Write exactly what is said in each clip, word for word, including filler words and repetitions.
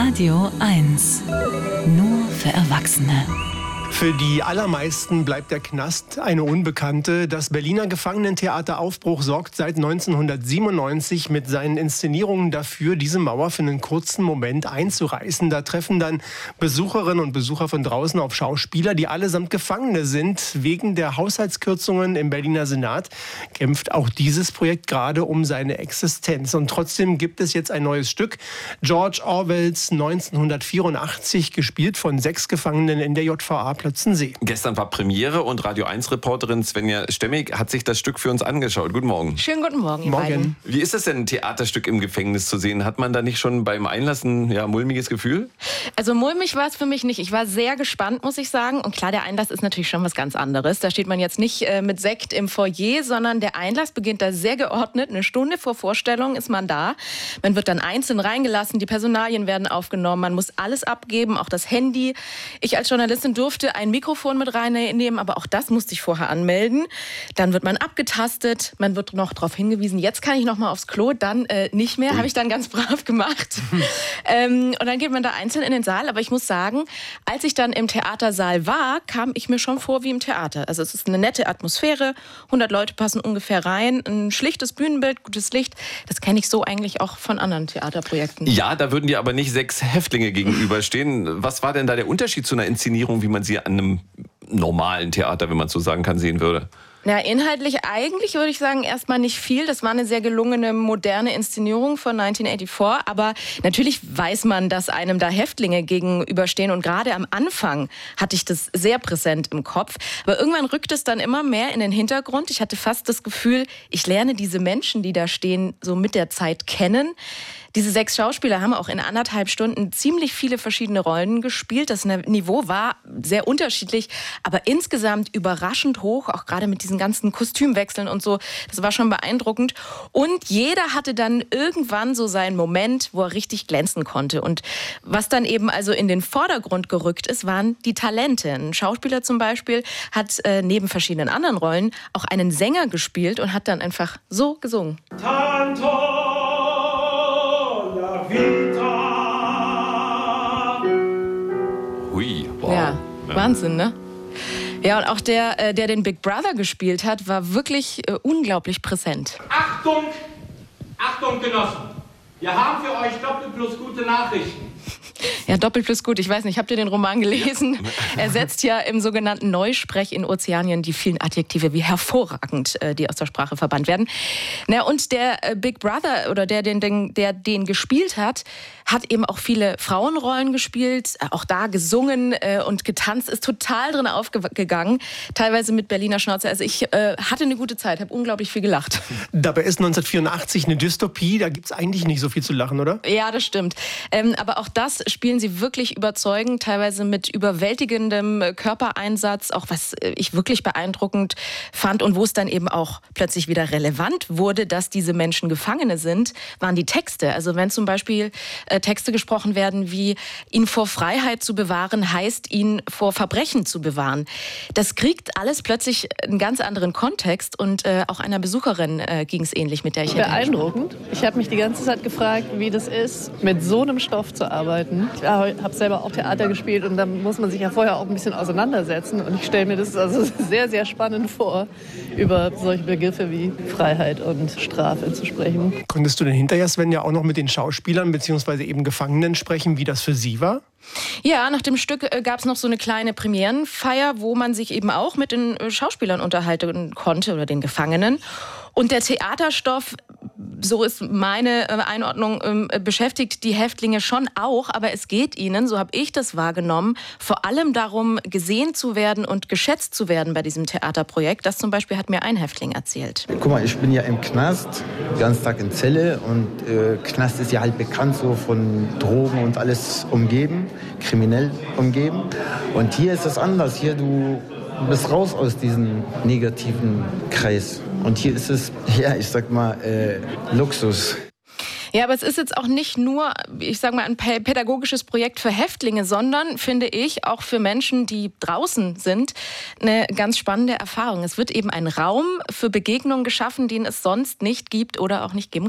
Radio eins. Nur für Erwachsene. Für die allermeisten bleibt der Knast eine Unbekannte. Das Berliner Gefangenentheater Aufbruch sorgt seit neunzehnhundertsiebenundneunzig mit seinen Inszenierungen dafür, diese Mauer für einen kurzen Moment einzureißen. Da treffen dann Besucherinnen und Besucher von draußen auf Schauspieler, die allesamt Gefangene sind. Wegen der Haushaltskürzungen im Berliner Senat kämpft auch dieses Projekt gerade um seine Existenz. Und trotzdem gibt es jetzt ein neues Stück. George Orwells neunzehnhundertvierundachtzig, gespielt von sechs Gefangenen in der J V A Plötzensee. Gestern war Premiere und Radio eins Reporterin Svenja Stemmig hat sich das Stück für uns angeschaut. Guten Morgen. Schönen guten Morgen, ihr Morgen. beiden. Wie ist es denn, ein Theaterstück im Gefängnis zu sehen? Hat man da nicht schon beim Einlassen ja mulmiges Gefühl? Also mulmig war es für mich nicht. Ich war sehr gespannt, muss ich sagen. Und klar, der Einlass ist natürlich schon was ganz anderes. Da steht man jetzt nicht äh, mit Sekt im Foyer, sondern der Einlass beginnt da sehr geordnet. Eine Stunde vor Vorstellung ist man da. Man wird dann einzeln reingelassen, die Personalien werden aufgenommen, man muss alles abgeben, auch das Handy. Ich als Journalistin durfte ein Mikrofon mit reinnehmen, aber auch das musste ich vorher anmelden. Dann wird man abgetastet, man wird noch darauf hingewiesen, jetzt kann ich noch mal aufs Klo, dann äh, nicht mehr, habe ich dann ganz brav gemacht. ähm, und dann geht man da einzeln in den Saal, aber ich muss sagen, als ich dann im Theatersaal war, kam ich mir schon vor wie im Theater. Also es ist eine nette Atmosphäre, hundert Leute passen ungefähr rein, ein schlichtes Bühnenbild, gutes Licht, das kenne ich so eigentlich auch von anderen Theaterprojekten. Ja, da würden dir aber nicht sechs Häftlinge gegenüberstehen. Was war denn da der Unterschied zu einer Inszenierung, wie man sie an einem normalen Theater, wenn man so sagen kann, sehen würde? Ja, inhaltlich eigentlich würde ich sagen erstmal nicht viel. Das war eine sehr gelungene, moderne Inszenierung von neunzehnhundertvierundachtzig. Aber natürlich weiß man, dass einem da Häftlinge gegenüberstehen. Und gerade am Anfang hatte ich das sehr präsent im Kopf. Aber irgendwann rückt es dann immer mehr in den Hintergrund. Ich hatte fast das Gefühl, ich lerne diese Menschen, die da stehen, so mit der Zeit kennen. Diese sechs Schauspieler haben auch in anderthalb Stunden ziemlich viele verschiedene Rollen gespielt. Das Niveau war sehr unterschiedlich, aber insgesamt überraschend hoch, auch gerade mit diesen ganzen Kostümwechseln und so. Das war schon beeindruckend. Und jeder hatte dann irgendwann so seinen Moment, wo er richtig glänzen konnte. Und was dann eben also in den Vordergrund gerückt ist, waren die Talente. Ein Schauspieler zum Beispiel hat äh, neben verschiedenen anderen Rollen auch einen Sänger gespielt und hat dann einfach so gesungen. Tanto! Hui, wow. Ja, Wahnsinn, ne? Ja, und auch der, der den Big Brother gespielt hat, war wirklich äh, unglaublich präsent. Achtung, Achtung Genossen, wir haben für euch doppelt plus gute Nachrichten. Ja, doppelt plus gut. Ich weiß nicht, habt ihr den Roman gelesen? Er setzt ja im sogenannten Neusprech in Ozeanien die vielen Adjektive wie hervorragend, äh, die aus der Sprache verbannt werden. Na, und der äh, Big Brother oder der den, den, der den gespielt hat, hat eben auch viele Frauenrollen gespielt, äh, auch da gesungen äh, und getanzt, ist total drin aufgegangen, teilweise mit Berliner Schnauze. Also ich äh, hatte eine gute Zeit, habe unglaublich viel gelacht. Dabei ist neunzehnhundertvierundachtzig eine Dystopie, da gibt es eigentlich nicht so viel zu lachen, oder? Ja, das stimmt. Ähm, aber auch das spielen sie wirklich überzeugend, teilweise mit überwältigendem Körpereinsatz, auch was ich wirklich beeindruckend fand und wo es dann eben auch plötzlich wieder relevant wurde, dass diese Menschen Gefangene sind, waren die Texte. Also wenn zum Beispiel äh, Texte gesprochen werden wie ihn vor Freiheit zu bewahren, heißt ihn vor Verbrechen zu bewahren. Das kriegt alles plötzlich einen ganz anderen Kontext und äh, auch einer Besucherin äh, ging es ähnlich, mit der ich beeindruckend. Ich habe mich die ganze Zeit gefragt, wie das ist, mit so einem Stoff zu arbeiten. Ich habe selber auch Theater gespielt und da muss man sich ja vorher auch ein bisschen auseinandersetzen. Und ich stelle mir das also sehr, sehr spannend vor, über solche Begriffe wie Freiheit und Strafe zu sprechen. Konntest du denn hinterher, Sven, ja auch noch mit den Schauspielern bzw. eben Gefangenen sprechen, wie das für sie war? Ja, nach dem Stück äh, gab es noch so eine kleine Premierenfeier, wo man sich eben auch mit den äh, Schauspielern unterhalten konnte oder den Gefangenen. Und der Theaterstoff, so ist meine äh, Einordnung, ähm, beschäftigt die Häftlinge schon auch, aber es geht ihnen, so habe ich das wahrgenommen, vor allem darum, gesehen zu werden und geschätzt zu werden bei diesem Theaterprojekt. Das zum Beispiel hat mir ein Häftling erzählt. Guck mal, ich bin ja im Knast, den ganzen Tag in Zelle und äh, Knast ist ja halt bekannt so von Drogen und alles umgeben, kriminell umgeben. Und hier ist es anders. Hier du bist raus aus diesem negativen Kreis. Und hier ist es, ja, ich sag mal, äh, Luxus. Ja, aber es ist jetzt auch nicht nur, ich sage mal, ein pädagogisches Projekt für Häftlinge, sondern, finde ich, auch für Menschen, die draußen sind, eine ganz spannende Erfahrung. Es wird eben ein Raum für Begegnungen geschaffen, den es sonst nicht gibt oder auch nicht geben kann.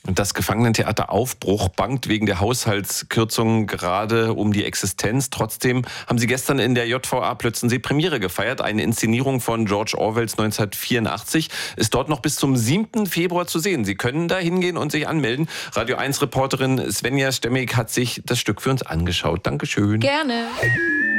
Und das Gefangenentheater Aufbruch bangt wegen der Haushaltskürzungen gerade um die Existenz. Trotzdem haben sie gestern in der J V A Plötzensee Premiere gefeiert. Eine Inszenierung von George Orwells neunzehnhundertvierundachtzig ist dort noch bis zum siebten Februar zu sehen. Sie können da hingehen und sich anmelden. Radio eins Reporterin Svenja Stemmig hat sich das Stück für uns angeschaut. Dankeschön. Gerne.